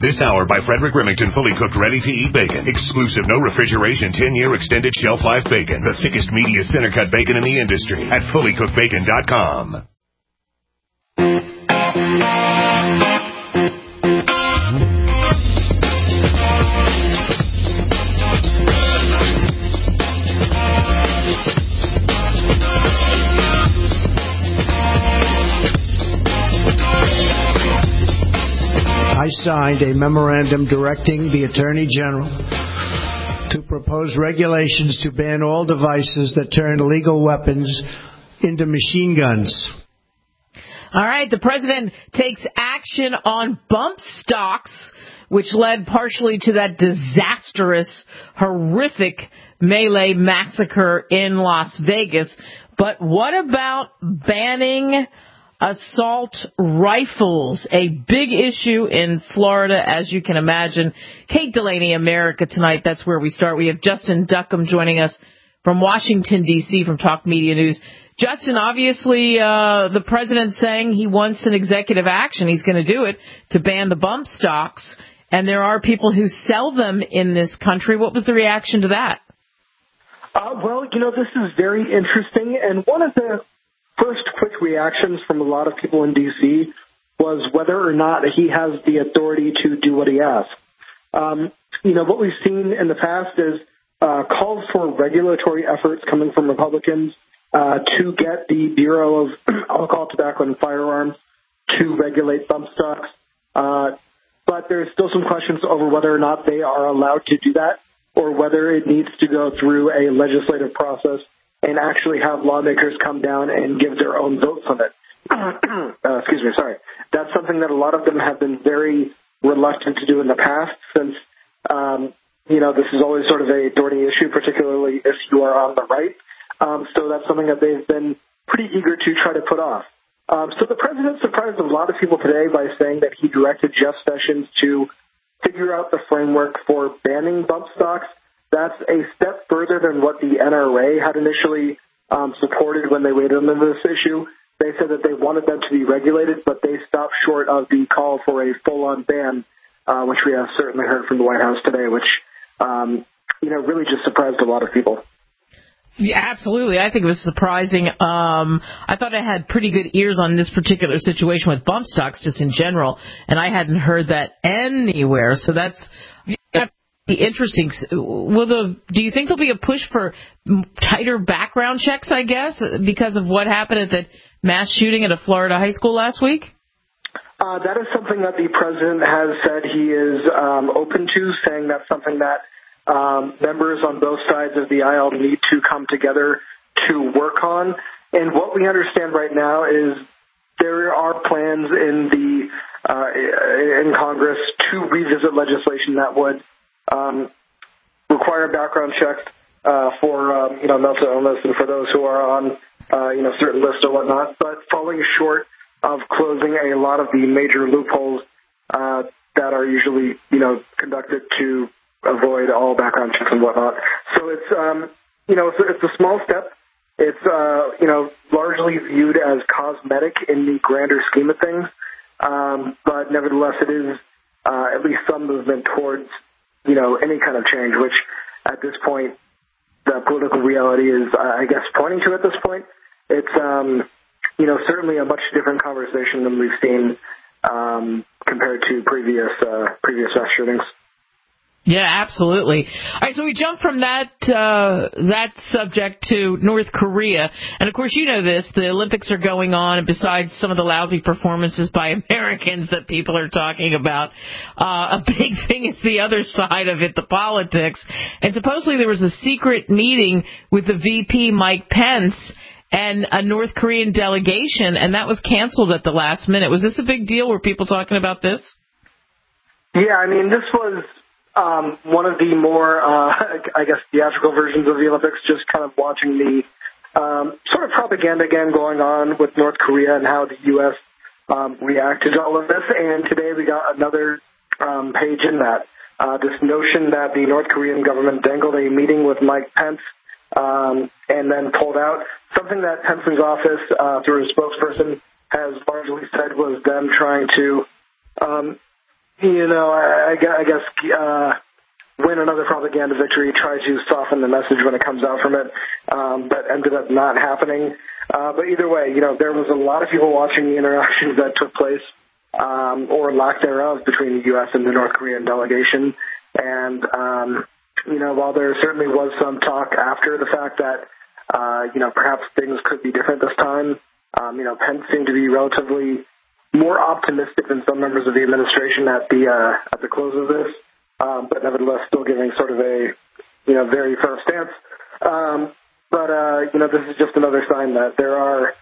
This hour by Frederick Remington, fully cooked, ready-to-eat bacon. Exclusive, no refrigeration, 10-year extended shelf life bacon. The thickest, meatiest center-cut bacon in the industry at fullycookedbacon.com. I signed a memorandum directing the Attorney General to propose regulations to ban all devices that turn illegal weapons into machine guns. All right, the president takes action on bump stocks, which led partially to that disastrous, horrific melee massacre in Las Vegas. But what about banning assault rifles, a big issue in Florida, as you can imagine? Kate Delaney, America Tonight, that's where we start. We have Justin Duckham joining us from Washington, D.C., from Talk Media News. Justin, obviously, the president's saying he wants an executive action. He's going to do it to ban the bump stocks, and there are people who sell them in this country. What was the reaction to that? Well, this is very interesting, and one of the first quick reactions from a lot of people in D.C. was whether or not he has the authority to do what he asks. What we've seen in the past is calls for regulatory efforts coming from Republicans to get the Bureau of Alcohol, Tobacco, and Firearms to regulate bump stocks. But there's still some questions over whether or not they are allowed to do that or whether it needs to go through a legislative process and actually have lawmakers come down and give their own votes on it. That's something that a lot of them have been very reluctant to do in the past since, this is always sort of a thorny issue, particularly if you are on the right. So that's something that they've been pretty eager to try to put off. So the president surprised a lot of people today by saying that he directed Jeff Sessions to figure out the framework for banning bump stocks. That's a step further than what the NRA had initially supported when they weighed in on this issue. They said that they wanted them to be regulated, but they stopped short of the call for a full-on ban, which we have certainly heard from the White House today, which, really just surprised a lot of people. Yeah, absolutely. I think it was surprising. I thought I had pretty good ears on this particular situation with bump stocks just in general, and I hadn't heard that anywhere. So that's interesting. Do you think there'll be a push for tighter background checks, I guess, because of what happened at the mass shooting at a Florida high school last week? That is something that the president has said he is open to, saying that's something that members on both sides of the aisle need to come together to work on. And what we understand right now is there are plans in Congress to revisit legislation that would require background checks for mental illness and for those who are on certain lists or whatnot, but falling short of closing a lot of the major loopholes that are usually conducted to avoid all background checks and whatnot. So it's a small step. It's largely viewed as cosmetic in the grander scheme of things, but nevertheless it is at least some movement towards any kind of change, which at this point the political reality is, I guess, pointing to at this point. It's certainly a much different conversation than we've seen compared to previous mass shootings. Yeah, absolutely. All right, so we jump from that subject to North Korea. And, of course, you know this. The Olympics are going on, and besides some of the lousy performances by Americans that people are talking about, a big thing is the other side of it, the politics. And supposedly there was a secret meeting with the VP, Mike Pence, and a North Korean delegation, and that was canceled at the last minute. Was this a big deal? Were people talking about this? Yeah, I mean, this was one of the more, theatrical versions of the Olympics, just kind of watching the sort of propaganda again going on with North Korea and how the U.S. reacted to all of this. And today we got another page in that. This notion that the North Korean government dangled a meeting with Mike Pence and then pulled out. Something that Pence's office, through a spokesperson, has largely said was them trying to I guess win another propaganda victory, try to soften the message when it comes out from it. That ended up not happening. But either way, there was a lot of people watching the interactions that took place, or lack thereof, between the U.S. and the North Korean delegation. And, while there certainly was some talk after the fact that, perhaps things could be different this time, Pence seemed to be relatively more optimistic than some members of the administration at the close of this, but nevertheless still giving sort of a, very firm stance. This is just another sign that there are,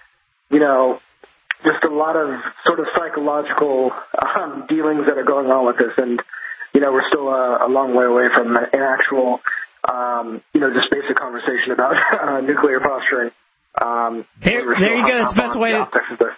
just a lot of sort of psychological dealings that are going on with this. And, we're still a long way away from an actual, just basic conversation about nuclear posturing. There you go. That's the best way to...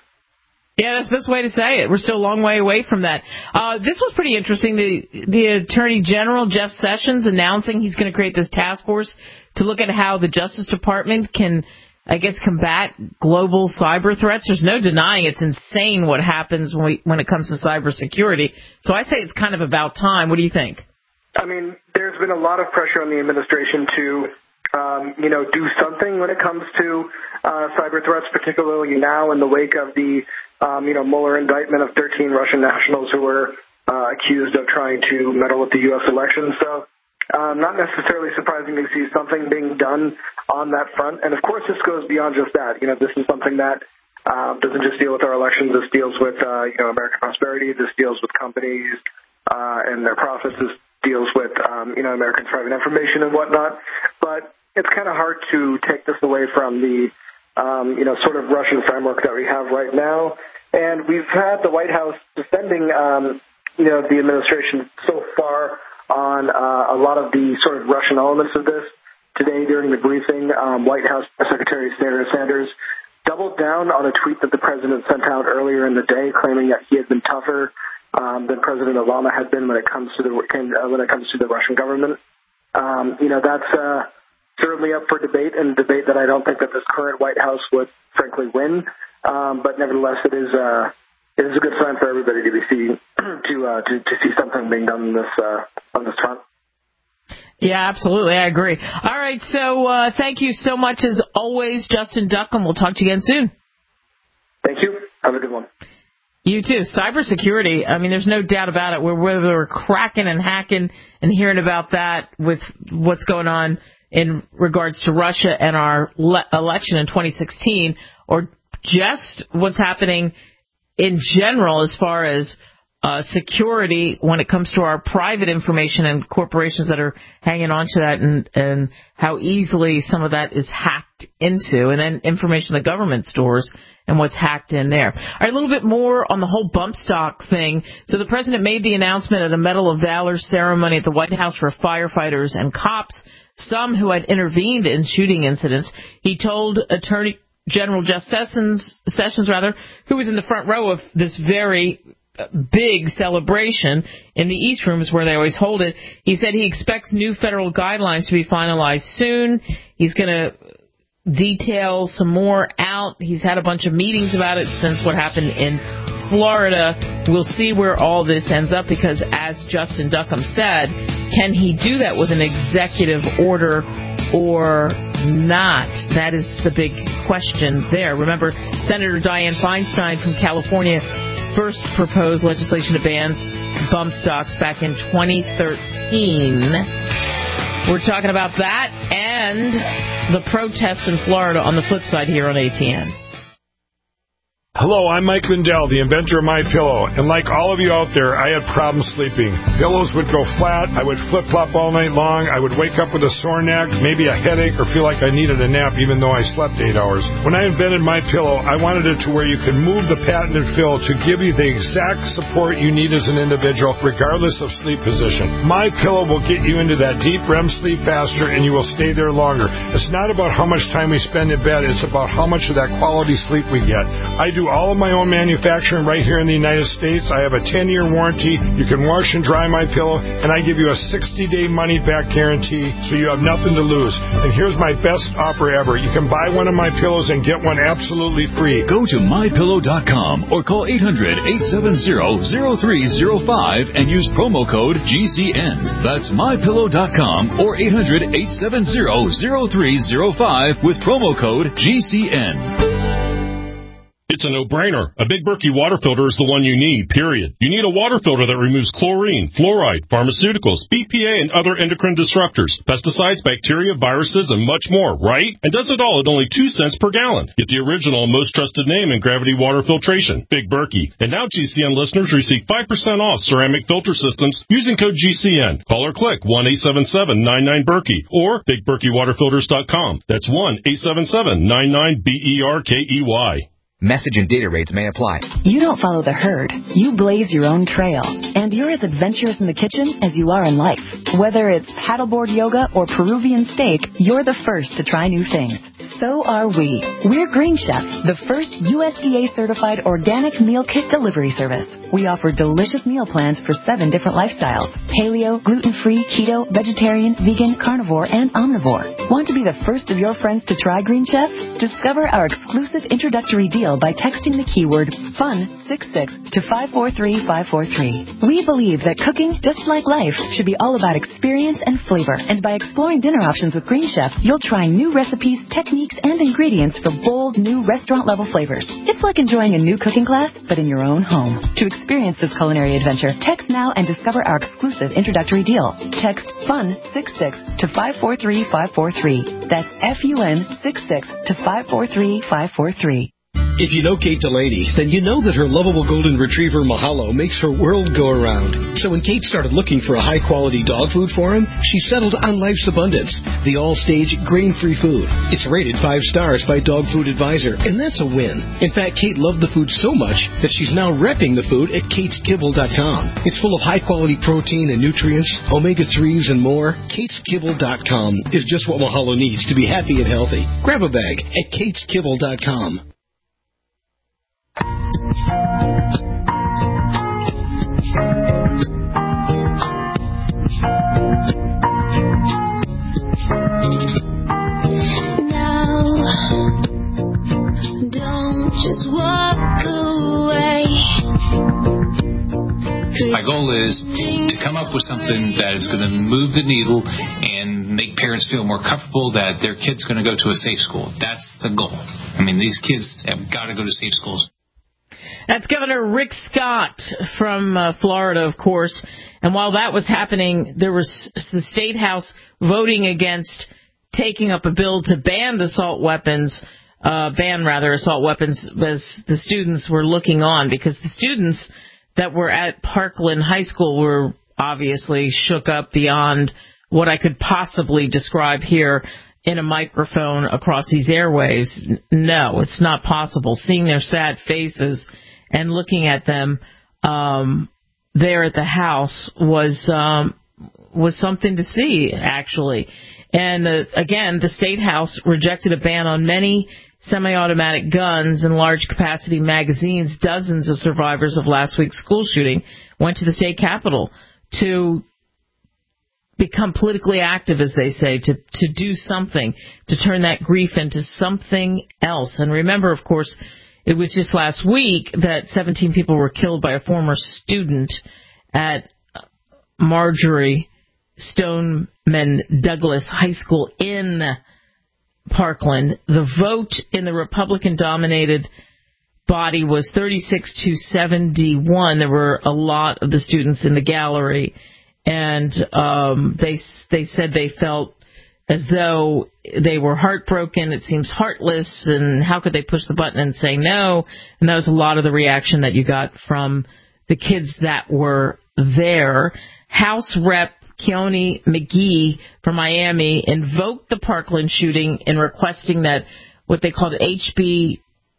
Yeah, that's the best way to say it. We're still a long way away from that. This was pretty interesting. The Attorney General, Jeff Sessions, announcing he's going to create this task force to look at how the Justice Department can, I guess, combat global cyber threats. There's no denying it's insane what happens when it comes to cybersecurity. So I say it's kind of about time. What do you think? I mean, there's been a lot of pressure on the administration to do something when it comes to cyber threats, particularly now in the wake of the, Mueller indictment of 13 Russian nationals who were accused of trying to meddle with the U.S. election. So not necessarily surprising to see something being done on that front. And, of course, this goes beyond just that. This is something that doesn't just deal with our elections. This deals with, American prosperity. This deals with companies and their profits. This deals with, Americans' private information and whatnot. But it's kind of hard to take this away from the, sort of Russian framework that we have right now. And we've had the White House defending, the administration so far on a lot of the sort of Russian elements of this. Today, during the briefing, White House Secretary Senator Sanders doubled down on a tweet that the president sent out earlier in the day, claiming that he had been tougher than President Obama had been when it comes to the Russian government. That's certainly up for debate, and debate that I don't think that this current White House would frankly win. But nevertheless, it is a good sign for everybody to see something being done on this front. Yeah, absolutely. I agree. All right. So thank you so much as always, Justin Duckham. We'll talk to you again soon. Thank you. Have a good one. You too. Cybersecurity, I mean, there's no doubt about it. Whether we're cracking and hacking and hearing about that with what's going on in regards to Russia and our election in 2016, or just what's happening in general as far as security when it comes to our private information and corporations that are hanging on to that, and how easily some of that is hacked into, and then information the government stores and what's hacked in there. All right, a little bit more on the whole bump stock thing. So the president made the announcement at a Medal of Valor ceremony at the White House for firefighters and cops, some who had intervened in shooting incidents. He told Attorney General Jeff Sessions, who was in the front row of this very big celebration in the East Room, is where they always hold it. He said he expects new federal guidelines to be finalized soon. He's going to detail some more out. He's had a bunch of meetings about it since what happened in Florida. We'll see where all this ends up, because as Justin Duckham said, can he do that with an executive order or not? That is the big question there. Remember, Senator Dianne Feinstein from California first proposed legislation to ban bump stocks back in 2013. We're talking about that and the protests in Florida on the flip side here on ATN. Hello, I'm Mike Lindell, the inventor of MyPillow, and like all of you out there, I had problems sleeping. Pillows would go flat, I would flip-flop all night long, I would wake up with a sore neck, maybe a headache, or feel like I needed a nap even though I slept 8 hours. When I invented MyPillow, I wanted it to where you could move the patented fill to give you the exact support you need as an individual, regardless of sleep position. MyPillow will get you into that deep REM sleep faster, and you will stay there longer. It's not about how much time we spend in bed, it's about how much of that quality sleep we get. I do do all of my own manufacturing right here in the United States. I have a 10-year warranty. You can wash and dry my pillow, and I give you a 60-day money-back guarantee, so you have nothing to lose. And here's my best offer ever. You can buy one of my pillows and get one absolutely free. Go to mypillow.com or call 800-870-0305 and use promo code GCN. That's mypillow.com or 800-870-0305 with promo code GCN. It's a no-brainer. A Big Berkey water filter is the one you need, period. You need a water filter that removes chlorine, fluoride, pharmaceuticals, BPA, and other endocrine disruptors, pesticides, bacteria, viruses, and much more, right? And does it all at only 2 cents per gallon. Get the original and most trusted name in gravity water filtration, Big Berkey. And now GCN listeners receive 5% off ceramic filter systems using code GCN. Call or click 1-877-99-BERKEY or BigBerkeyWaterFilters.com. That's 1-877-99-BERKEY. Message and data rates may apply. You don't follow the herd. You blaze your own trail. And you're as adventurous in the kitchen as you are in life. Whether it's paddleboard yoga or Peruvian steak, you're the first to try new things. So are we. We're Green Chef, the first USDA-certified organic meal kit delivery service. We offer delicious meal plans for 7 different lifestyles: paleo, gluten-free, keto, vegetarian, vegan, carnivore, and omnivore. Want to be the first of your friends to try Green Chef? Discover our exclusive introductory deal by texting the keyword FUN66 to 543543. We believe that cooking, just like life, should be all about experience and flavor. And by exploring dinner options with Green Chef, you'll try new recipes, techniques, and ingredients for bold, new restaurant-level flavors. It's like enjoying a new cooking class, but in your own home. To experience this culinary adventure, text now and discover our exclusive introductory deal. Text FUN66 to 543543. That's FUN66 to 543543. If you know Kate Delaney, then you know that her lovable golden retriever Mahalo makes her world go around. So when Kate started looking for a high-quality dog food for him, she settled on Life's Abundance, the all-stage grain-free food. It's rated 5 stars by Dog Food Advisor, and that's a win. In fact, Kate loved the food so much that she's now repping the food at KatesKibble.com. It's full of high-quality protein and nutrients, omega-3s, and more. KatesKibble.com is just what Mahalo needs to be happy and healthy. Grab a bag at KatesKibble.com. Just walk away. My goal is to come up with something that is going to move the needle and make parents feel more comfortable that their kid's going to go to a safe school. That's the goal. I mean, these kids have got to go to safe schools. That's Governor Rick Scott from Florida, of course. And while that was happening, there was the State House voting against taking up a bill to ban assault weapons as the students were looking on, because the students that were at Parkland High School were obviously shook up beyond what I could possibly describe here in a microphone across these airwaves. No, it's not possible. Seeing their sad faces and looking at them there at the house was something to see, actually. And again, the State House rejected a ban on many semi-automatic guns and large-capacity magazines. Dozens of survivors of last week's school shooting went to the state capitol to become politically active, as they say, to do something, to turn that grief into something else. And remember, of course, it was just last week that 17 people were killed by a former student at Marjorie Stoneman Douglas High School in Parkland. The vote in the Republican-dominated body was 36-71. There were a lot of the students in the gallery, and they said they felt as though they were heartbroken. It seems heartless, and how could they push the button and say no? And that was a lot of the reaction that you got from the kids that were there. House Rep Keone McGee from Miami invoked the Parkland shooting in requesting that what they called HB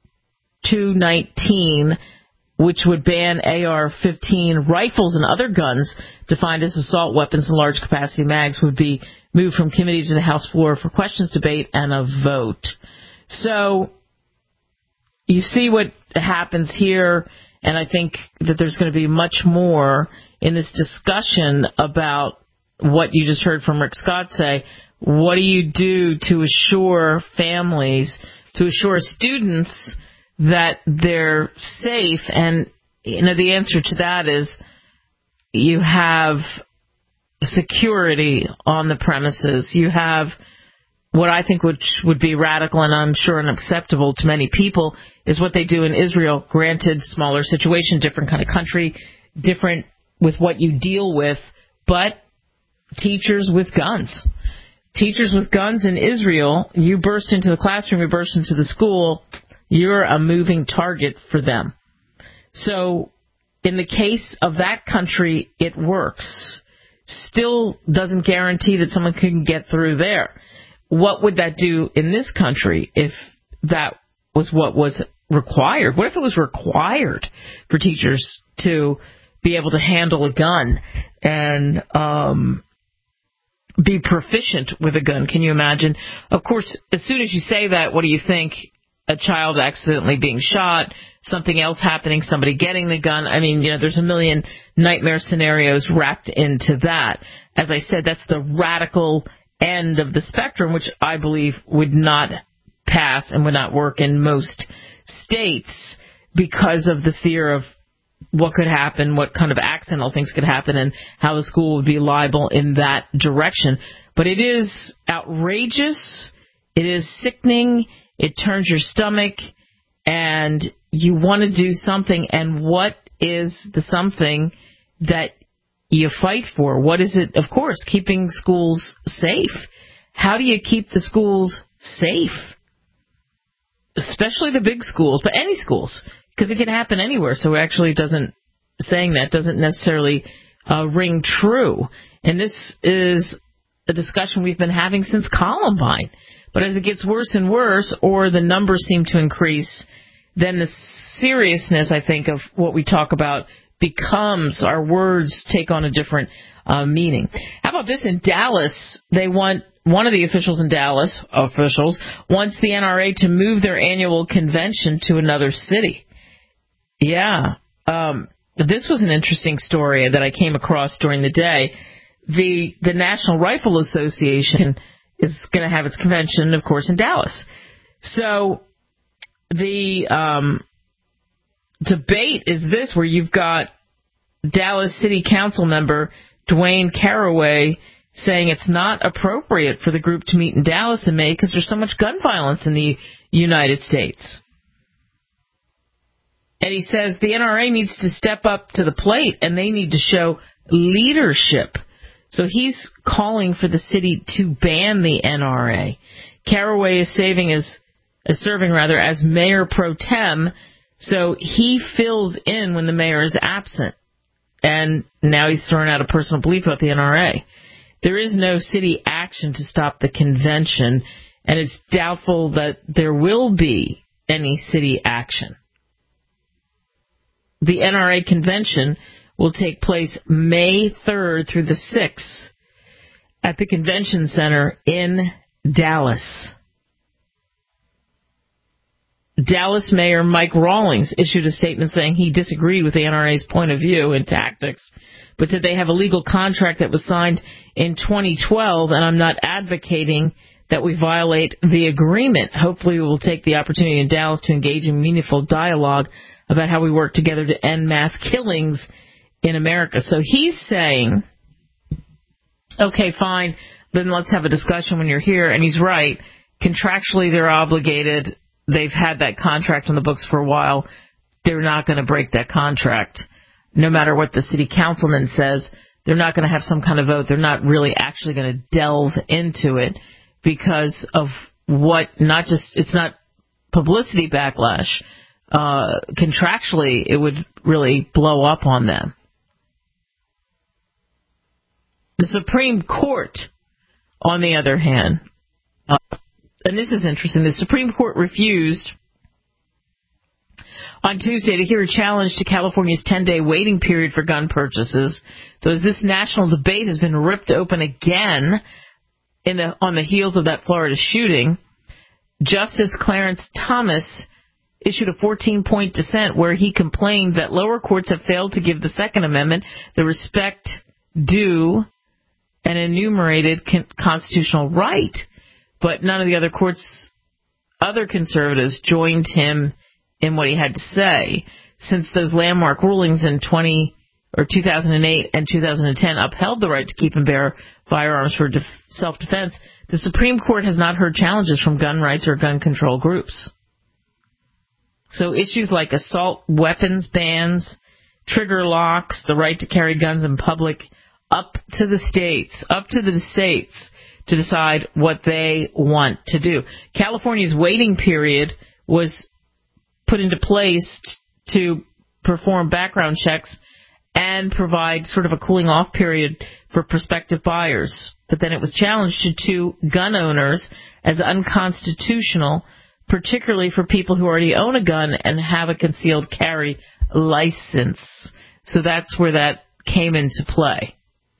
219, which would ban AR-15 rifles and other guns defined as assault weapons and large-capacity mags, would be moved from committee to the House floor for questions, debate, and a vote. So you see what happens here, and I think that there's going to be much more in this discussion about what you just heard from Rick Scott say. What do you do to assure families, to assure students that they're safe? And, the answer to that is you have security on the premises. You have what I think would be radical and I'm sure unacceptable to many people is what they do in Israel. Granted, smaller situation, different kind of country, different with what you deal with, but teachers with guns. Teachers with guns in Israel, you burst into the classroom, you burst into the school, you're a moving target for them. So in the case of that country, it works. Still doesn't guarantee that someone can get through there. What would that do in this country if that was what was required? What if it was required for teachers to be able to handle a gun and be proficient with a gun? Can you imagine? Of course, as soon as you say that, what do you think? A child accidentally being shot, something else happening, somebody getting the gun. I mean, there's a million nightmare scenarios wrapped into that. As I said, that's the radical end of the spectrum, which I believe would not pass and would not work in most states because of the fear of what could happen, what kind of accidental things could happen, and how the school would be liable in that direction. But it is outrageous. It is sickening. It turns your stomach, and you want to do something. And what is the something that you fight for? What is it? Of course, keeping schools safe. How do you keep the schools safe? Especially the big schools, but any schools, because it can happen anywhere. So actually saying that doesn't necessarily ring true. And this is a discussion we've been having since Columbine. But as it gets worse and worse, or the numbers seem to increase, then the seriousness, I think, of what we talk about becomes, our words take on a different meaning. How about this? In Dallas, one of the officials in Dallas wants the NRA to move their annual convention to another city. Yeah. This was an interesting story that I came across during the day. The National Rifle Association is going to have its convention, of course, in Dallas. So the debate is this, where you've got Dallas City Council member Dwayne Caraway saying it's not appropriate for the group to meet in Dallas in May because there's so much gun violence in the United States. And he says the NRA needs to step up to the plate and they need to show leadership. So he's calling for the city to ban the NRA. Caraway is serving as mayor pro tem, so he fills in when the mayor is absent. And now he's thrown out a personal belief about the NRA. There is no city action to stop the convention, and it's doubtful that there will be any city action. The NRA convention will take place May 3rd through the 6th at the Convention Center in Dallas. Dallas Mayor Mike Rawlings issued a statement saying he disagreed with the NRA's point of view and tactics, but said they have a legal contract that was signed in 2012, and I'm not advocating that we violate the agreement. Hopefully we will take the opportunity in Dallas to engage in meaningful dialogue about how we work together to end mass killings in America. So he's saying, okay, fine, then let's have a discussion when you're here. And he's right. Contractually, they're obligated. They've had that contract on the books for a while. They're not going to break that contract. No matter what the city councilman says, they're not going to have some kind of vote. They're not really actually going to delve into it because of it's not publicity backlash. Contractually, it would really blow up on them. The Supreme Court, on the other hand, and this is interesting, the Supreme Court refused on Tuesday to hear a challenge to California's 10-day waiting period for gun purchases. So as this national debate has been ripped open again on the heels of that Florida shooting, Justice Clarence Thomas issued a 14-point dissent where he complained that lower courts have failed to give the Second Amendment the respect due an enumerated constitutional right. But none of the other other conservatives joined him in what he had to say. Since those landmark rulings in 2008 and 2010 upheld the right to keep and bear firearms for self-defense, the Supreme Court has not heard challenges from gun rights or gun control groups. So issues like assault weapons bans, trigger locks, the right to carry guns in public, up to the states to decide what they want to do. California's waiting period was put into place to perform background checks and provide sort of a cooling off period for prospective buyers. But then it was challenged to gun owners as unconstitutional, particularly for people who already own a gun and have a concealed carry license. So that's where that came into play.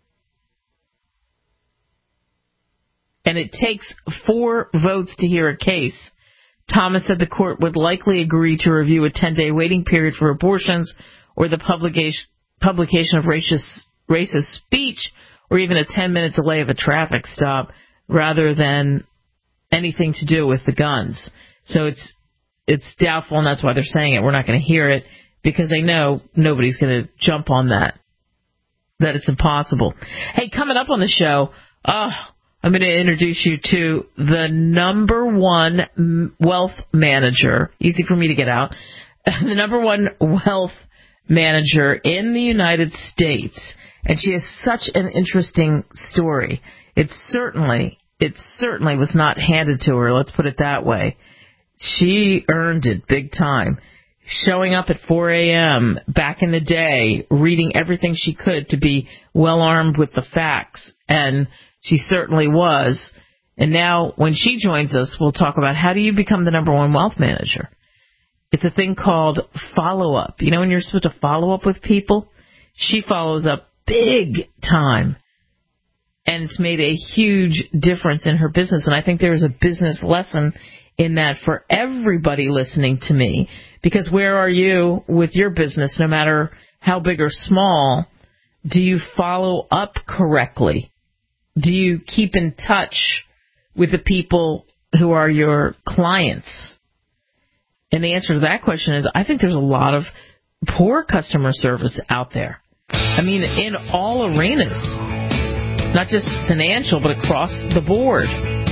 And it takes 4 votes to hear a case. Thomas said the court would likely agree to review a 10-day waiting period for abortions or the publication of racist speech or even a 10-minute delay of a traffic stop rather than anything to do with the guns. So it's doubtful, and that's why they're saying it. We're not going to hear it because they know nobody's going to jump on that it's impossible. Hey, coming up on the show, I'm going to introduce you to the number one wealth manager. Easy for me to get out. The number one wealth manager in the United States. And she has such an interesting story. It certainly was not handed to her. Let's put it that way. She earned it big time. Showing up at 4 a.m. back in the day, reading everything she could to be well armed with the facts. And she certainly was. And now when she joins us, we'll talk about how do you become the number one wealth manager. It's a thing called follow-up. You know when you're supposed to follow up with people? She follows up big time. And it's made a huge difference in her business. And I think there's a business lesson in that for everybody listening to me. Because where are you with your business, no matter how big or small? Do you follow up correctly? Do you keep in touch with the people who are your clients? And the answer to that question is I think there's a lot of poor customer service out there. I mean, in all arenas, not just financial, but across the board.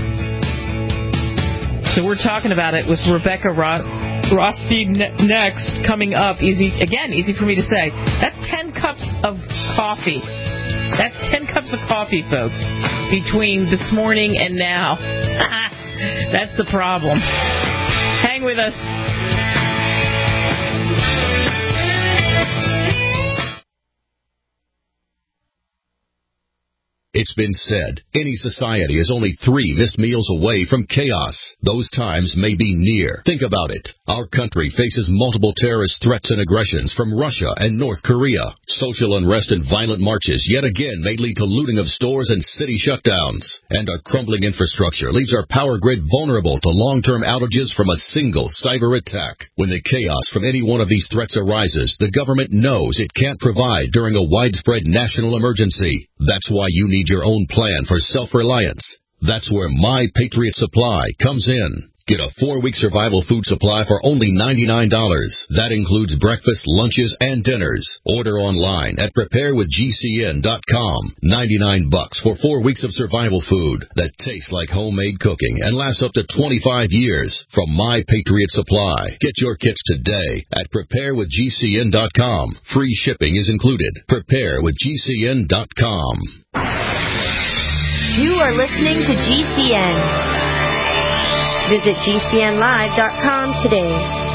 So we're talking about it with Rebecca Rothstein next, coming up. Easy for me to say. That's 10 cups of coffee. That's 10 cups of coffee, folks, between this morning and now. That's the problem. Hang with us. It's been said, any society is only 3 missed meals away from chaos. Those times may be near. Think about it. Our country faces multiple terrorist threats and aggressions from Russia and North Korea. Social unrest and violent marches yet again may lead to looting of stores and city shutdowns. And our crumbling infrastructure leaves our power grid vulnerable to long-term outages from a single cyber attack. When the chaos from any one of these threats arises, the government knows it can't provide during a widespread national emergency. That's why you need your own plan for self-reliance. That's where My Patriot Supply comes in. Get a 4-week survival food supply for only $99. That includes breakfast, lunches, and dinners. Order online at preparewithgcn.com. $99 for 4 weeks of survival food that tastes like homemade cooking and lasts up to 25 years from My Patriot Supply. Get your kits today at preparewithgcn.com. Free shipping is included. Preparewithgcn.com. You are listening to GCN. Visit GCNlive.com today.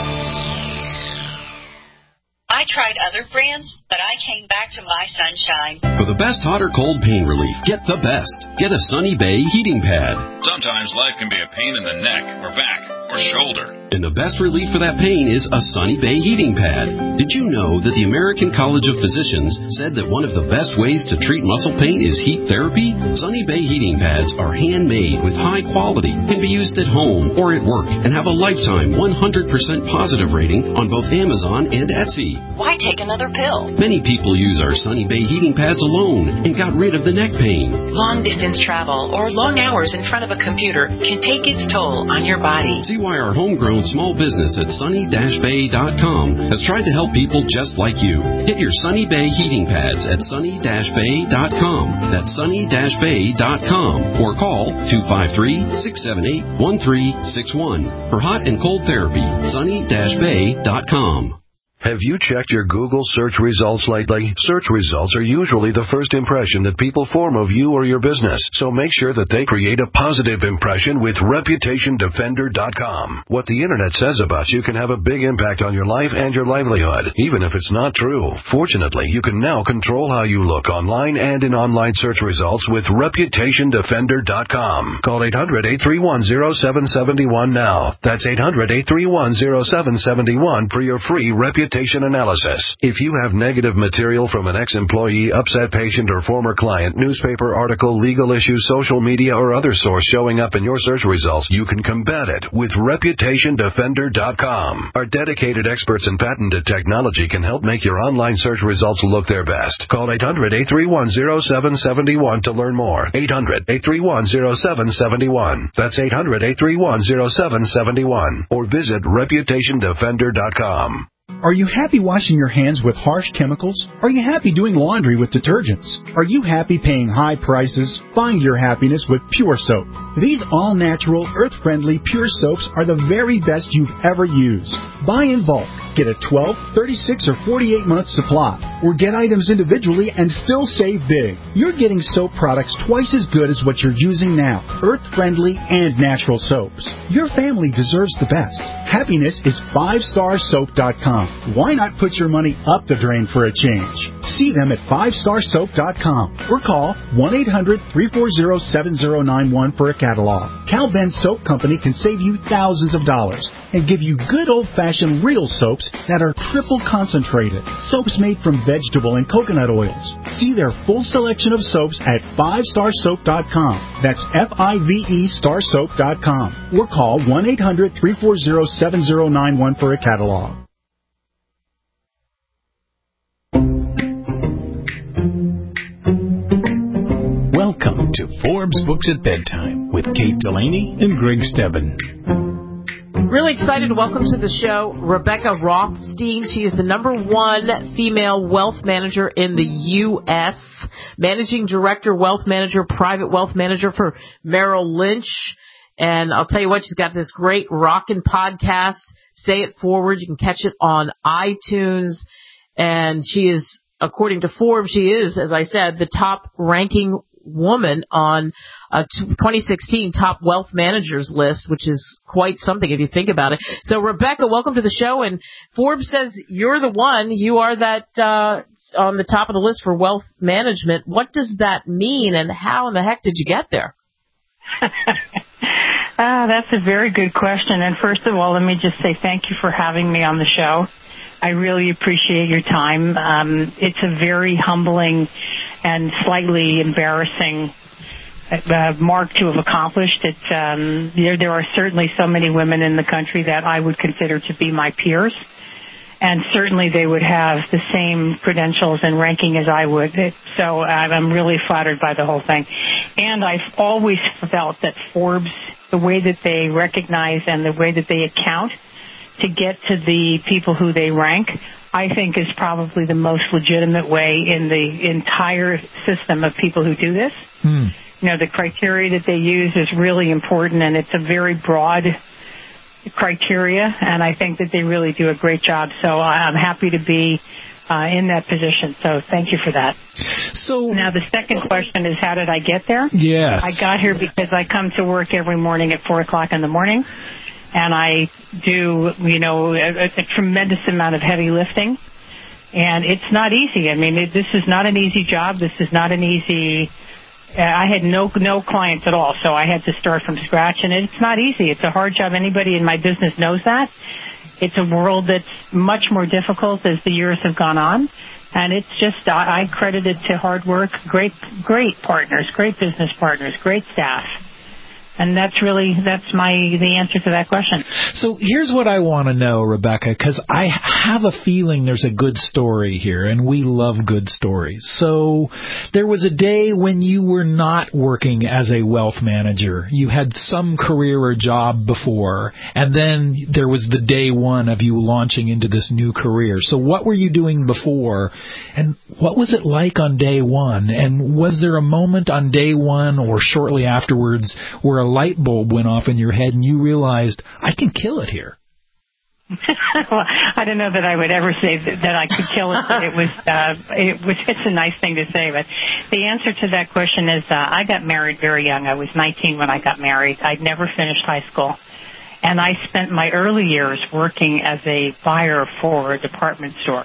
I tried other brands, but I came back to My Sunshine. For the best hot or cold pain relief, get the best. Get a Sunny Bay heating pad. Sometimes life can be a pain in the neck or back or shoulder. And the best relief for that pain is a Sunny Bay heating pad. Did you know that the American College of Physicians said that one of the best ways to treat muscle pain is heat therapy? Sunny Bay heating pads are handmade with high quality, can be used at home or at work, and have a lifetime 100% positive rating on both Amazon and Etsy. Why take another pill? Many people use our Sunny Bay heating pads alone and got rid of the neck pain. Long-distance travel or long hours in front of a computer can take its toll on your body. See why our homegrown small business at sunny-bay.com has tried to help people just like you. Get your Sunny Bay heating pads at sunny-bay.com. That's sunny-bay.com or call 253-678-1361 for hot and cold therapy. sunny-bay.com. Have you checked your Google search results lately? Search results are usually the first impression that people form of you or your business, so make sure that they create a positive impression with ReputationDefender.com. What the Internet says about you can have a big impact on your life and your livelihood, even if it's not true. Fortunately, you can now control how you look online and in online search results with ReputationDefender.com. Call 800-831-0771 now. That's 800-831-0771 for your free reputation analysis. If you have negative material from an ex-employee, upset patient, or former client, newspaper article, legal issue, social media, or other source showing up in your search results, you can combat it with ReputationDefender.com. Our dedicated experts in patented technology can help make your online search results look their best. Call 800-831-0771 to learn more. 800-831-0771. That's 800-831-0771. Or visit ReputationDefender.com. Are you happy washing your hands with harsh chemicals? Are you happy doing laundry with detergents? Are you happy paying high prices? Find your happiness with Pure Soap. These all-natural, earth-friendly Pure Soaps are the very best you've ever used. Buy in bulk. Get a 12, 36, or 48-month supply. Or get items individually and still save big. You're getting soap products twice as good as what you're using now. Earth-friendly and natural soaps. Your family deserves the best. Happiness is 5starsoap.com. Why not put your money up the drain for a change? See them at 5starsoap.com or call 1-800-340-7091 for a catalog. Cal Ben Soap Company can save you thousands of dollars and give you good old-fashioned real soaps that are triple concentrated. Soaps made from vegetable and coconut oils. See their full selection of soaps at 5starsoap.com. That's F-I-V-E starsoap.com. Or call 1-800-340-7091 for a catalog. Welcome to Forbes Books at Bedtime with Kate Delaney and Greg Stebbin. Really excited to welcome to the show Rebecca Rothstein. She is the #1 female wealth manager in the U.S., managing director, wealth manager, private wealth manager for Merrill Lynch. And I'll tell you what, she's got this great rockin' podcast, Say It Forward. You can catch it on iTunes. And she is, according to Forbes, she is, as I said, the top ranking woman on a 2016 top wealth managers list, which is quite something if you think about it. So, Rebecca, welcome to the show. And Forbes says you're the one. You are that on the top of the list for wealth management. What does that mean, and how in the heck did you get there? That's a very good question. And first of all, let me just say thank you for having me on the show. I really appreciate your time. It's a very humbling and slightly embarrassing mark to have accomplished. There are certainly so many women in the country that I would consider to be my peers, and certainly they would have the same credentials and ranking as I would. So I'm really flattered by the whole thing. And I've always felt that Forbes, the way that they recognize and the way that they account to get to the people who they rank, I think is probably the most legitimate way in the entire system of people who do this. You know, the criteria that they use is really important, and it's a very broad criteria, and I think that they really do a great job. So I'm happy to be in that position. So thank you for that. So now the second question is, how did I get there? Yes. I got here because I come to work every morning at 4 o'clock in the morning. And I do, you know, a tremendous amount of heavy lifting. And it's not easy. I mean, this is not an easy job. This is not an easy I had no clients at all, so I had to start from scratch, and it's not easy. It's a hard job. Anybody in my business knows that. It's a world that's much more difficult as the years have gone on, and it's just, I credit it to hard work, great partners, great business partners, great staff. And that's the answer to that question. So here's what I want to know, Rebecca, because I have a feeling there's a good story here, and we love good stories. So there was a day when you were not working as a wealth manager. You had some career or job before, and then there was the day one of you launching into this new career. So what were you doing before, and what was it like on day one? And was there a moment on day one or shortly afterwards where a light bulb went off in your head and you realized, I can kill it here? Well, I don't know that I would ever say that I could kill it, but it's a nice thing to say. But the answer to that question is I got married very young. I was 19 when I got married. I'd never finished high school. And I spent my early years working as a buyer for a department store.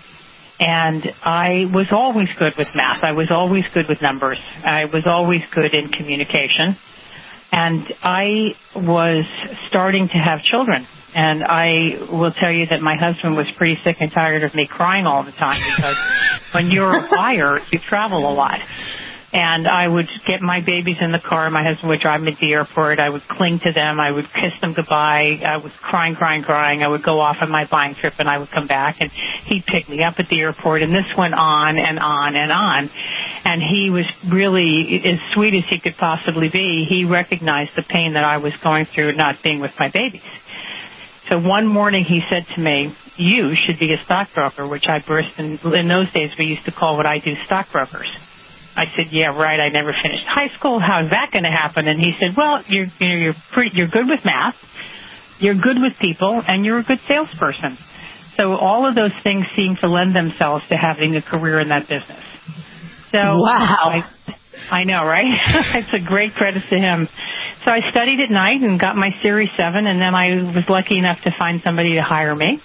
And I was always good with math. I was always good with numbers. I was always good in communication. And I was starting to have children. And I will tell you that my husband was pretty sick and tired of me crying all the time because when you're a buyer, you travel a lot. And I would get my babies in the car. My husband would drive me to the airport. I would cling to them. I would kiss them goodbye. I was crying. I would go off on my buying trip, and I would come back, and he'd pick me up at the airport. And this went on and on and on. And he was really as sweet as he could possibly be. He recognized the pain that I was going through not being with my babies. So one morning he said to me, you should be a stockbroker, which I burst in those days we used to call what I do stockbrokers. I said, yeah, right. I never finished high school. How's that going to happen? And he said, well, you're good with math, you're good with people, and you're a good salesperson. So all of those things seem to lend themselves to having a career in that business. So wow. I know, right? It's a great credit to him. So I studied at night and got my Series 7, and then I was lucky enough to find somebody to hire me.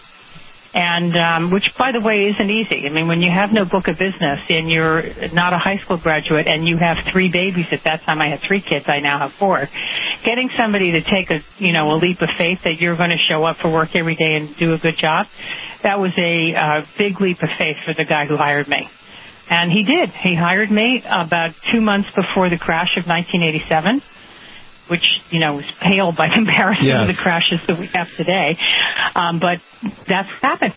And which, by the way, isn't easy. I mean, when you have no book of business and you're not a high school graduate and you have 3 babies, at that time I had 3 kids, I now have 4. Getting somebody to take a leap of faith that you're going to show up for work every day and do a good job, that was a big leap of faith for the guy who hired me. And he did. He hired me about 2 months before the crash of 1987. Which, was pale by comparison to the crashes that we have today. But that's happened.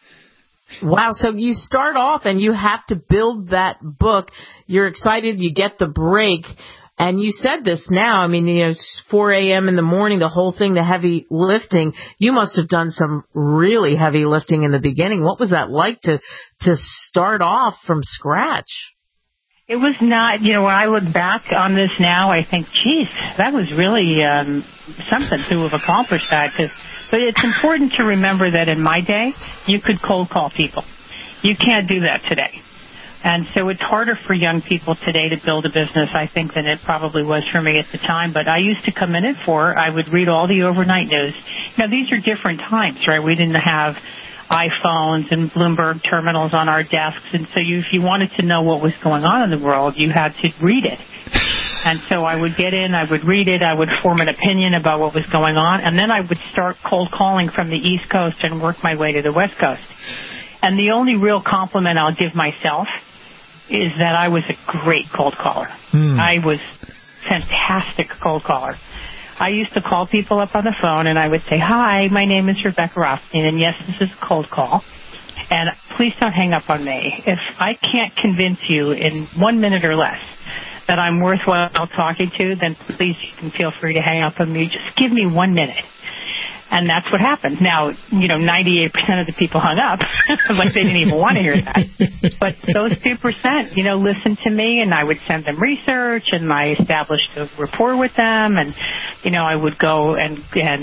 Wow, so you start off and you have to build that book. You're excited, you get the break. And you said this now, I mean, it's 4 a.m. in the morning, the whole thing, the heavy lifting. You must have done some really heavy lifting in the beginning. What was that like to start off from scratch? It was not, when I look back on this now, I think, geez, that was really something to have accomplished that. But it's important to remember that in my day, you could cold call people. You can't do that today. And so it's harder for young people today to build a business, I think, than it probably was for me at the time. But I used to come in at 4. I would read all the overnight news. Now, these are different times, right? We didn't have iPhones and Bloomberg terminals on our desks. And so if you wanted to know what was going on in the world, you had to read it. And so I would get in, I would read it, I would form an opinion about what was going on, and then I would start cold calling from the East Coast and work my way to the West Coast. And the only real compliment I'll give myself is that I was a great cold caller. I was fantastic cold caller. I used to call people up on the phone, and I would say, hi, my name is Rebecca Rothstein, and yes, this is a cold call. And please don't hang up on me. If I can't convince you in 1 minute or less that I'm worthwhile talking to, then please, you can feel free to hang up on me. Just give me 1 minute. And that's what happened. Now, 98% of the people hung up, like they didn't even want to hear that. But those 2%, listened to me, and I would send them research, and I established a rapport with them, and, I would go and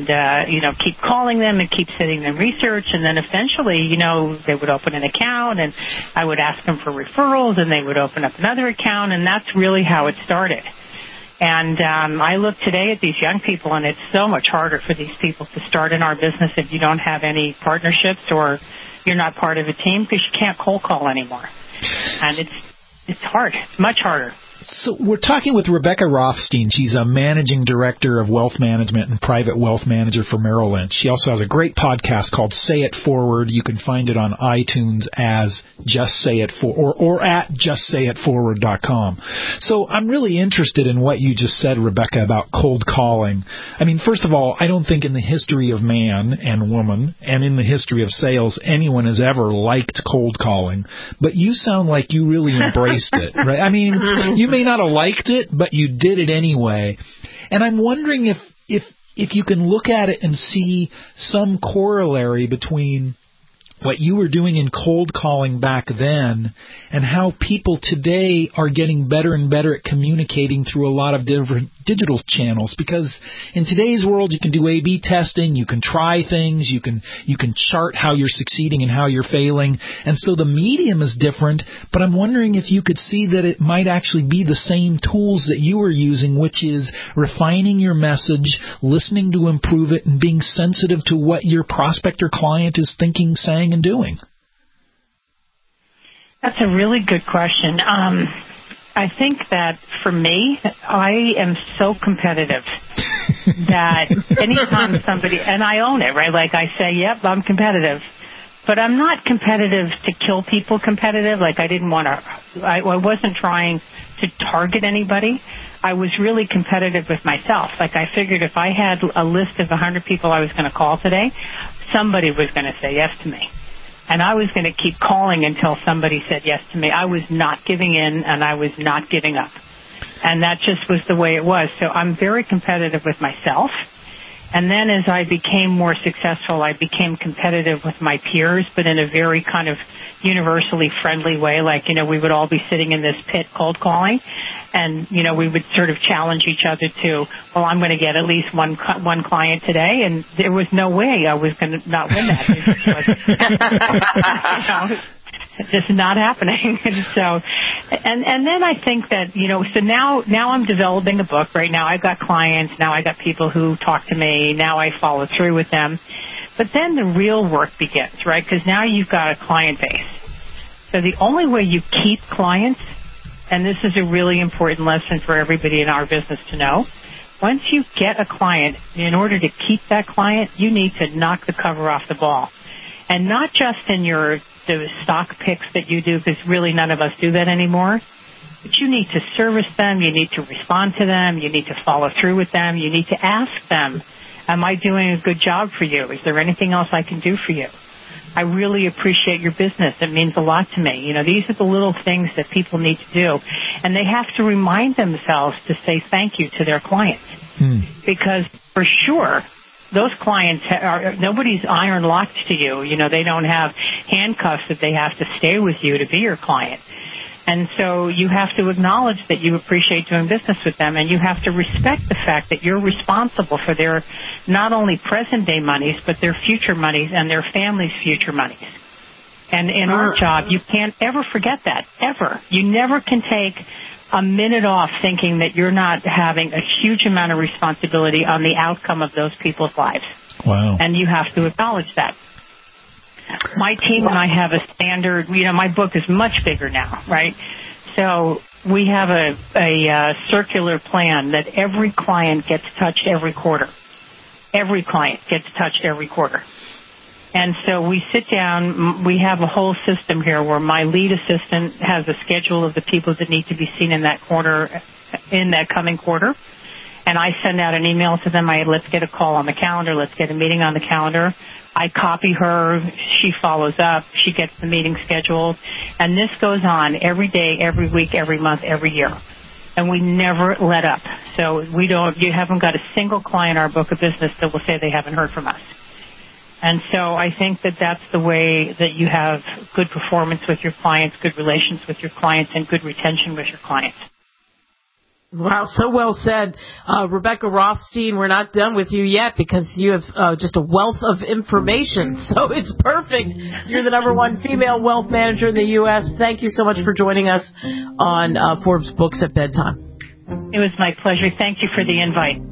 keep calling them and keep sending them research, and then eventually, they would open an account, and I would ask them for referrals, and they would open up another account, and that's really how it started. And I look today at these young people, and it's so much harder for these people to start in our business if you don't have any partnerships or you're not part of a team, because you can't cold call anymore. And it's hard. It's much harder. So we're talking with Rebecca Rothstein. She's a managing director of wealth management and private wealth manager for Merrill Lynch. She also has a great podcast called Say It Forward. You can find it on iTunes as Just Say It or at justsayitforward.com. So I'm really interested in what you just said, Rebecca, about cold calling. I mean, first of all, I don't think in the history of man and woman and in the history of sales anyone has ever liked cold calling. But you sound like you really embraced it, right? I mean, you may not have liked it, but you did it anyway. And I'm wondering if you can look at it and see some corollary between what you were doing in cold calling back then and how people today are getting better and better at communicating through a lot of different digital channels. Because in today's world, you can do A/B testing, you can try things, you can chart how you're succeeding and how you're failing. And so the medium is different, but I'm wondering if you could see that it might actually be the same tools that you were using, which is refining your message, listening to improve it, and being sensitive to what your prospect or client is thinking, saying, and doing. That's a really good question. I think that for me, I am so competitive that anytime somebody, and I own it, right? Like I say, yep, I'm competitive. But I'm not competitive to kill people competitive. Like I wasn't trying to target anybody. I was really competitive with myself. Like I figured if I had a list of 100 people I was going to call today, somebody was going to say yes to me. And I was going to keep calling until somebody said yes to me. I was not giving in, and I was not giving up. And that just was the way it was. So I'm very competitive with myself. And then as I became more successful, I became competitive with my peers, but in a very kind of universally friendly way. Like, we would all be sitting in this pit cold calling, and, we would sort of challenge each other to, well, I'm going to get at least one client today, and there was no way I was going to not win that. Just not happening. And so, and then I think that, so now I'm developing a book. Right now I've got clients. Now I got people who talk to me. Now I follow through with them. But then the real work begins, right? Because now you've got a client base. So the only way you keep clients, and this is a really important lesson for everybody in our business to know, once you get a client, in order to keep that client, you need to knock the cover off the ball. And not just in the stock picks that you do, because really none of us do that anymore. But you need to service them. You need to respond to them. You need to follow through with them. You need to ask them, am I doing a good job for you? Is there anything else I can do for you? I really appreciate your business. It means a lot to me. These are the little things that people need to do. And they have to remind themselves to say thank you to their clients. Because for sure, those clients nobody's iron locked to you. They don't have handcuffs that they have to stay with you to be your client. And so you have to acknowledge that you appreciate doing business with them, and you have to respect the fact that you're responsible for their not only present day monies, but their future monies and their family's future monies. And in our job, you can't ever forget that, ever. You never can take a minute off thinking that you're not having a huge amount of responsibility on the outcome of those people's lives. Wow. And you have to acknowledge that. My team and I have a standard, my book is much bigger now, right? So we have a circular plan that every client gets touched every quarter. Every client gets touched every quarter. And so we sit down, we have a whole system here where my lead assistant has a schedule of the people that need to be seen in that coming quarter. And I send out an email to them. Let's get a call on the calendar. Let's get a meeting on the calendar. I copy her. She follows up. She gets the meeting scheduled. And this goes on every day, every week, every month, every year. And we never let up. So you haven't got a single client in our book of business that will say they haven't heard from us. And so I think that that's the way that you have good performance with your clients, good relations with your clients, and good retention with your clients. Wow, so well said. Rebecca Rothstein, we're not done with you yet because you have just a wealth of information. So it's perfect. You're the #1 female wealth manager in the U.S. Thank you so much for joining us on Forbes Books at Bedtime. It was my pleasure. Thank you for the invite.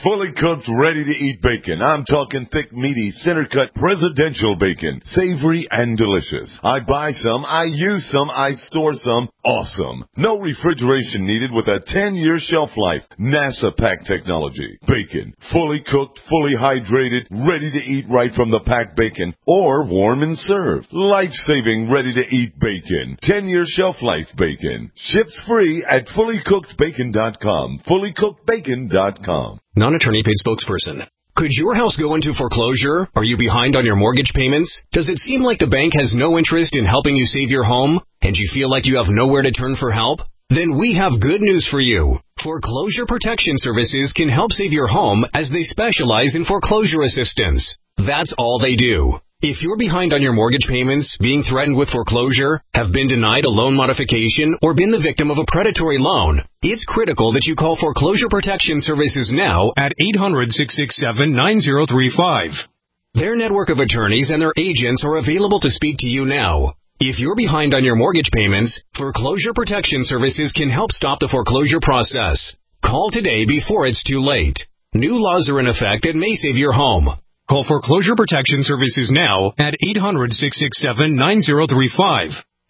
fully cooked, ready-to-eat bacon. I'm talking thick, meaty, center-cut presidential bacon. Savory and delicious. I buy some, I use some, I store some. Awesome. No refrigeration needed with a 10-year shelf life. NASA pack technology. Bacon. Fully cooked, fully hydrated, ready to eat right from the packed bacon. Or warm and served. Life-saving, ready-to-eat bacon. 10-year shelf life bacon. Ships free at fullycookedbacon.com. Fullycookedbacon.com. Non-attorney paid spokesperson. Could your house go into foreclosure? Are you behind on your mortgage payments? Does it seem like the bank has no interest in helping you save your home? And you feel like you have nowhere to turn for help? Then we have good news for you. Foreclosure Protection Services can help save your home as they specialize in foreclosure assistance. That's all they do. If you're behind on your mortgage payments, being threatened with foreclosure, have been denied a loan modification, or been the victim of a predatory loan, it's critical that you call Foreclosure Protection Services now at 800-667-9035. Their network of attorneys and their agents are available to speak to you now. If you're behind on your mortgage payments, Foreclosure Protection Services can help stop the foreclosure process. Call today before it's too late. New laws are in effect that may save your home. Call Foreclosure Protection Services now at 800-667-9035.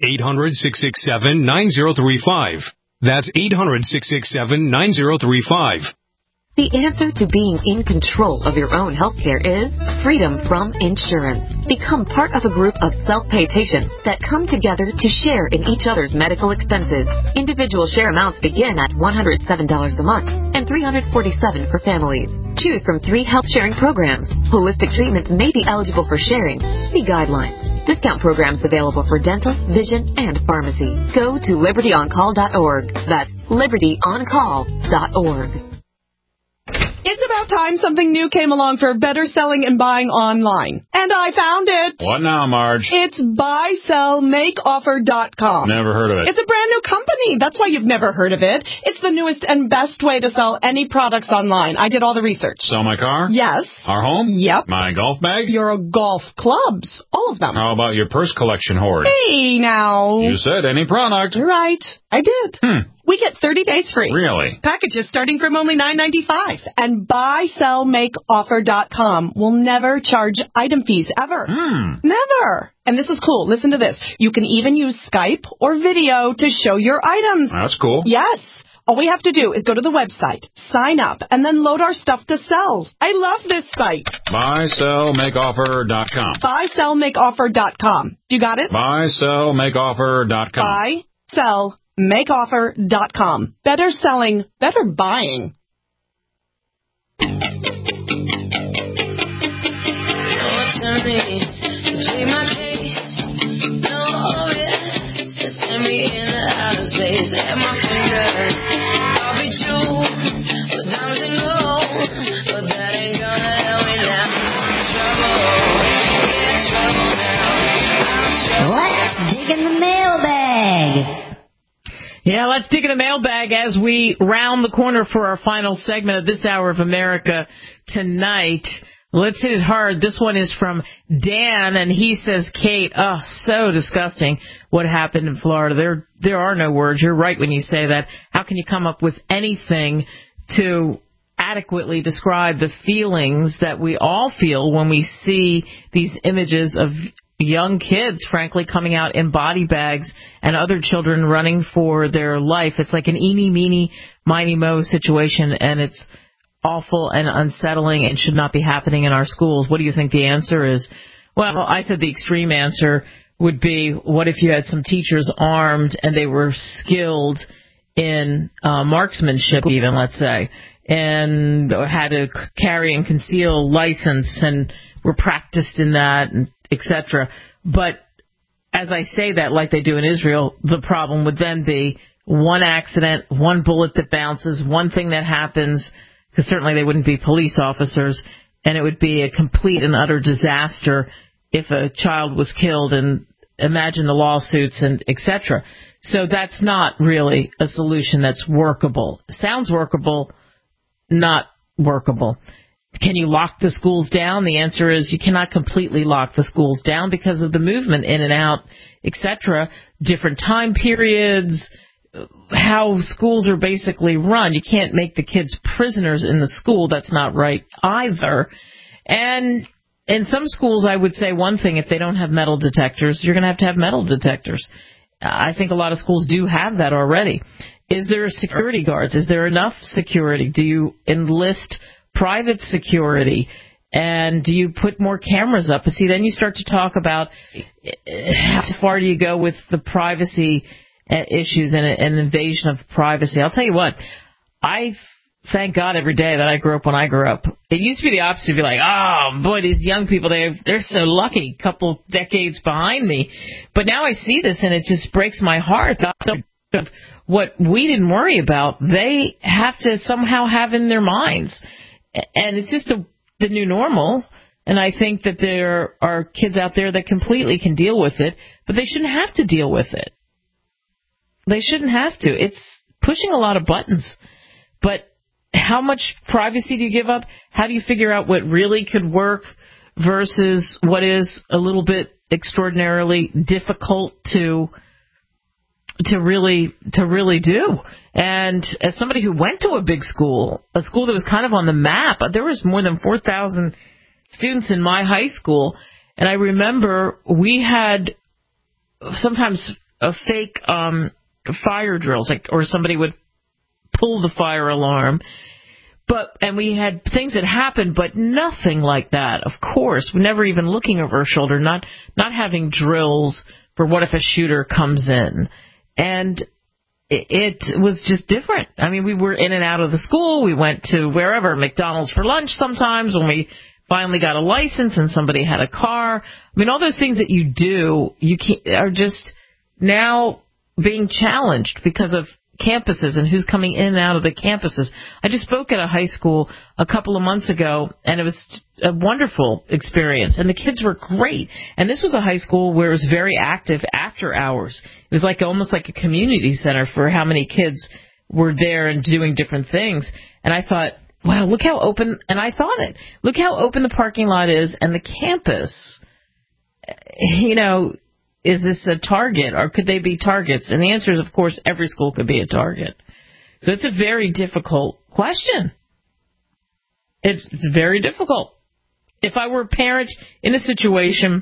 800-667-9035. That's 800-667-9035. The answer to being in control of your own healthcare is freedom from insurance. Become part of a group of self-pay patients that come together to share in each other's medical expenses. Individual share amounts begin at $107 a month and $347 for families. Choose from 3 health-sharing programs. Holistic treatments may be eligible for sharing. See guidelines. Discount programs available for dental, vision, and pharmacy. Go to libertyoncall.org. That's libertyoncall.org. It's about time something new came along for better selling and buying online. And I found it. What now, Marge? It's buysellmakeoffer.com. Never heard of it. It's a brand new company. That's why you've never heard of it. It's the newest and best way to sell any products online. I did all the research. Sell my car? Yes. Our home? Yep. My golf bag? Your golf clubs. All of them. How about your purse collection hoard? Hey, now. You said any product. You're right. I did. We get 30 days free. Really? Packages starting from only $9.95. And buysellmakeoffer.com will never charge item fees ever. Never. And this is cool. Listen to this. You can even use Skype or video to show your items. That's cool. Yes. All we have to do is go to the website, sign up, and then load our stuff to sell. I love this site. Buysellmakeoffer.com. Buysellmakeoffer.com. You got it? Buysellmakeoffer.com. Buysellmakeoffer.com. Better selling, better buying. I'll be true with diamonds and gold, but that ain't gonna help me now. Trouble now. Let's dig in the mailbag. Yeah, let's dig in the mailbag as we round the corner for our final segment of this hour of America Tonight. Let's hit it hard. This one is from Dan, and he says, Kate, so disgusting what happened in Florida. There are no words. You're right when you say that. How can you come up with anything to adequately describe the feelings that we all feel when we see these images of young kids, frankly, coming out in body bags and other children running for their life? It's like an eeny, meeny, miny, mo situation, and it's awful and unsettling and should not be happening in our schools. What do you think the answer is? Well, I said the extreme answer would be, what if you had some teachers armed and they were skilled in marksmanship even, let's say, and had a carry and conceal license and were practiced in that, and etc. But as I say that, like they do in Israel, the problem would then be one accident, one bullet that bounces, one thing that happens, because certainly they wouldn't be police officers, and it would be a complete and utter disaster if a child was killed, and imagine the lawsuits and etc. So that's not really a solution that's workable. Sounds workable, not workable. Can you lock the schools down? The answer is you cannot completely lock the schools down because of the movement in and out, etc. Different time periods, how schools are basically run. You can't make the kids prisoners in the school. That's not right either. And in some schools, I would say one thing: if they don't have metal detectors, you're going to have metal detectors. I think a lot of schools do have that already. Is there security guards? Is there enough security? Do you enlist private security? And do you put more cameras up? See, then you start to talk about how far do you go with the privacy issues and an invasion of privacy. I'll tell you what, I thank God every day that I grew up when I grew up. It used to be the opposite. You'd be like, oh, boy, these young people, they're so lucky, a couple decades behind me. But now I see this, and it just breaks my heart. Of what we didn't worry about, they have to somehow have in their minds. And it's just the new normal. And I think that there are kids out there that completely can deal with it, but they shouldn't have to deal with it. They shouldn't have to. It's pushing a lot of buttons. But how much privacy do you give up? How do you figure out what really could work versus what is a little bit extraordinarily difficult to really do? And as somebody who went to a big school, a school that was kind of on the map, there was more than 4,000 students in my high school, and I remember we had sometimes a fake fire drills, or somebody would pull the fire alarm. And we had things that happened, but nothing like that. Of course, we're never even looking over our shoulder, not having drills for what if a shooter comes in. And it was just different. I mean, we were in and out of the school. We went to wherever, McDonald's for lunch sometimes when we finally got a license and somebody had a car. I mean, all those things that you do, are just now being challenged because of campuses and who's coming in and out of the campuses. I just spoke at a high school a couple of months ago, and it was a wonderful experience, and the kids were great. And this was a high school where it was very active after hours. It was almost like a community center for how many kids were there and doing different things. And I thought, wow, look how open, and I thought it, look how open the parking lot is and the campus. Is this a target, or could they be targets? And the answer is, of course, every school could be a target. So it's a very difficult question. It's very difficult. If I were a parent in a situation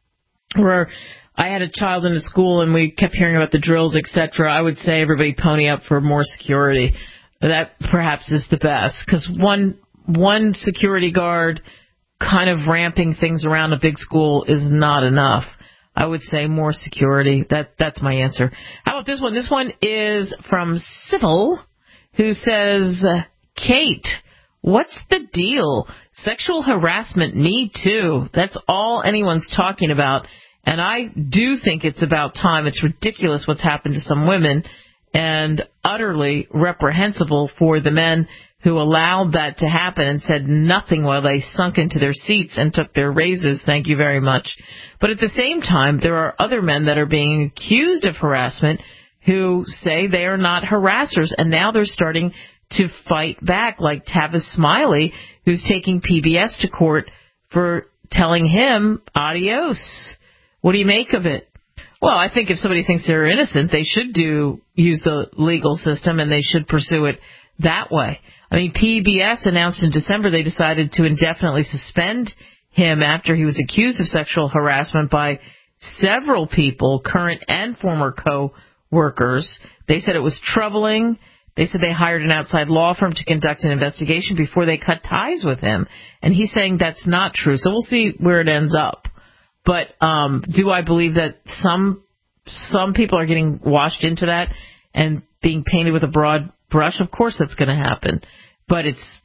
where I had a child in a school and we kept hearing about the drills, etc., I would say everybody pony up for more security. That perhaps is the best, because one security guard kind of ramping things around a big school is not enough. I would say more security. That's my answer. How about this one? This one is from Civil, who says, Kate, what's the deal? Sexual harassment, me too. That's all anyone's talking about. And I do think it's about time. It's ridiculous what's happened to some women, and utterly reprehensible for the men who allowed that to happen and said nothing while they sunk into their seats and took their raises. Thank you very much. But at the same time, there are other men that are being accused of harassment who say they are not harassers, and now they're starting to fight back, like Tavis Smiley, who's taking PBS to court for telling him adios. What do you make of it? Well, I think if somebody thinks they're innocent, they should use the legal system, and they should pursue it that way. I mean, PBS announced in December they decided to indefinitely suspend him after he was accused of sexual harassment by several people, current and former co-workers. They said it was troubling. They said they hired an outside law firm to conduct an investigation before they cut ties with him. And he's saying that's not true. So we'll see where it ends up. But do I believe that some people are getting washed into that and being painted with a broad brush? Of course that's going to happen. But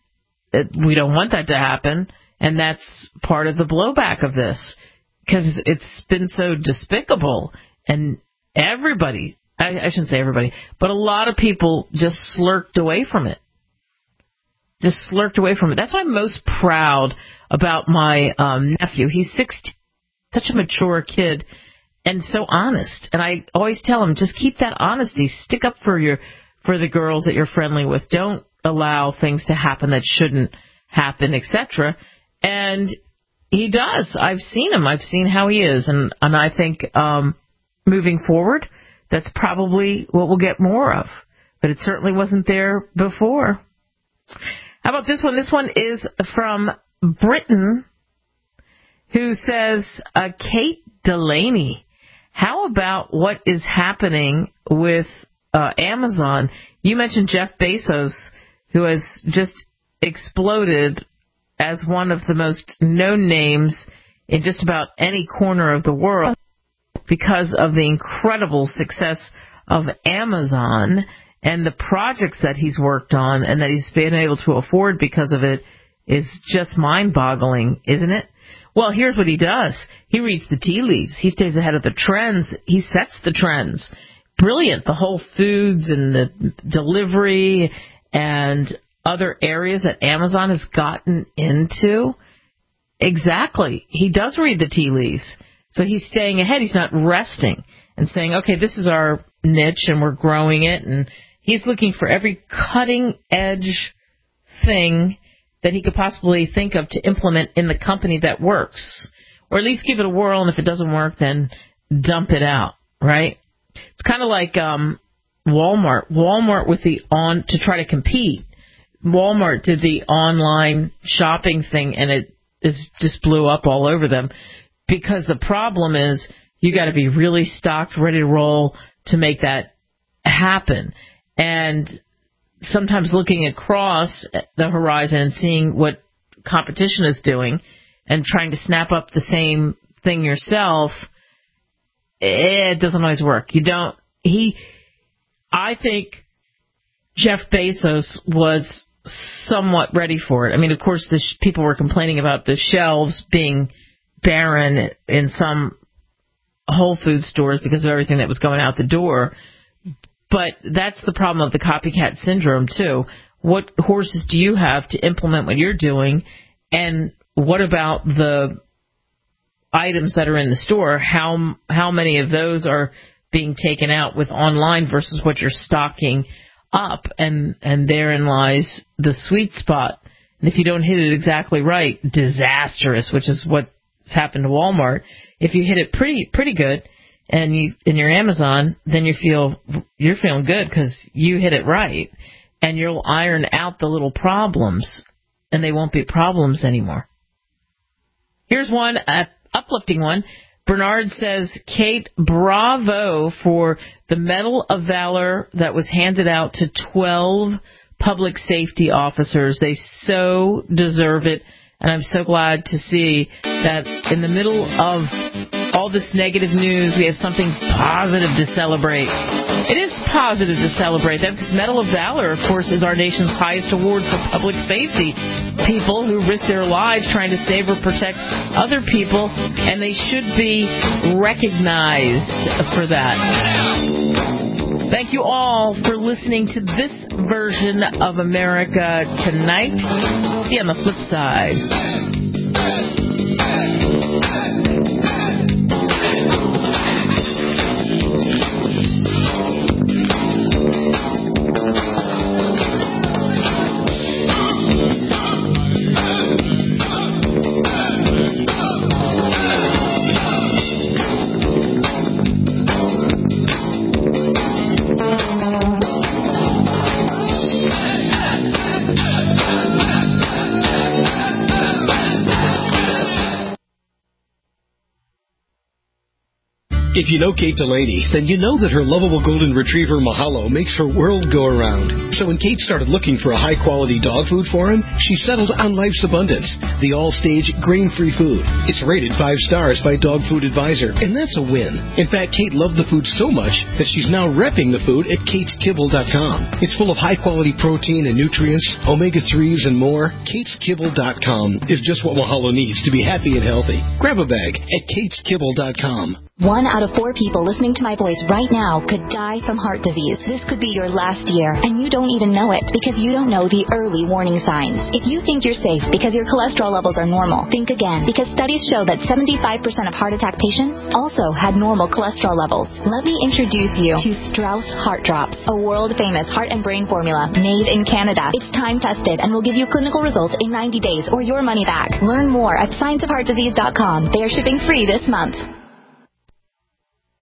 we don't want that to happen, and that's part of the blowback of this, because it's been so despicable, and everybody, I shouldn't say everybody, but a lot of people just slurked away from it. That's why I'm most proud about my nephew. He's 16, such a mature kid, and so honest. And I always tell him, just keep that honesty. Stick up for the girls that you're friendly with. Don't allow things to happen that shouldn't happen, etc. And he does. I've seen him. I've seen how he is. And I think moving forward, that's probably what we'll get more of. But it certainly wasn't there before. How about this one? This one is from Britain, who says, Kate Delaney, how about what is happening with Amazon? You mentioned Jeff Bezos, who has just exploded as one of the most known names in just about any corner of the world because of the incredible success of Amazon and the projects that he's worked on and that he's been able to afford because of it is just mind-boggling, isn't it? Well, here's what he does. He reads the tea leaves. He stays ahead of the trends. He sets the trends. Brilliant. The Whole Foods and the delivery and other areas that Amazon has gotten into. Exactly. He does read the tea leaves. So he's staying ahead. He's not resting and saying, okay, this is our niche and we're growing it. And he's looking for every cutting edge thing that he could possibly think of to implement in the company that works. Or at least give it a whirl, and if it doesn't work, then dump it out, right? It's kind of like Walmart. Walmart to try to compete. Walmart did the online shopping thing, and it just blew up all over them. Because the problem is you got to be really stocked, ready to roll to make that happen. And sometimes looking across the horizon and seeing what competition is doing and trying to snap up the same thing yourself, it doesn't always work. I think Jeff Bezos was somewhat ready for it. I mean, of course, people were complaining about the shelves being barren in some Whole Foods stores because of everything that was going out the door. But that's the problem of the copycat syndrome, too. What horses do you have to implement what you're doing? And what about the items that are in the store? How many of those are being taken out with online versus what you're stocking up? And therein lies the sweet spot. And if you don't hit it exactly right, disastrous, which is what's happened to Walmart. If you hit it pretty good, and you're Amazon, then you're feeling good because you hit it right, and you'll iron out the little problems, and they won't be problems anymore. Here's one, uplifting one. Bernard says, Kate, bravo for the Medal of Valor that was handed out to 12 public safety officers. They so deserve it, and I'm so glad to see that in the middle of all this negative news, we have something positive to celebrate. It is positive to celebrate. That Medal of Valor, of course, is our nation's highest award for public safety. People who risk their lives trying to save or protect other people, and they should be recognized for that. Thank you all for listening to this version of America Tonight. See you on the flip side. If you know Kate Delaney, then you know that her lovable golden retriever Mahalo makes her world go around. So when Kate started looking for a high-quality dog food for him, she settled on Life's Abundance, the all-stage grain-free food. It's rated 5 stars by Dog Food Advisor, and that's a win. In fact, Kate loved the food so much that she's now repping the food at KatesKibble.com. It's full of high-quality protein and nutrients, omega-3s, and more. KatesKibble.com is just what Mahalo needs to be happy and healthy. Grab a bag at KatesKibble.com. 1 out of 4 people listening to my voice right now could die from heart disease. This could be your last year, and you don't even know it because you don't know the early warning signs. If you think you're safe because your cholesterol levels are normal, think again, because studies show that 75% of heart attack patients also had normal cholesterol levels. Let me introduce you to Strauss Heart Drops, a world-famous heart and brain formula made in Canada. It's time-tested and will give you clinical results in 90 days or your money back. Learn more at scienceofheartdisease.com. They are shipping free this month.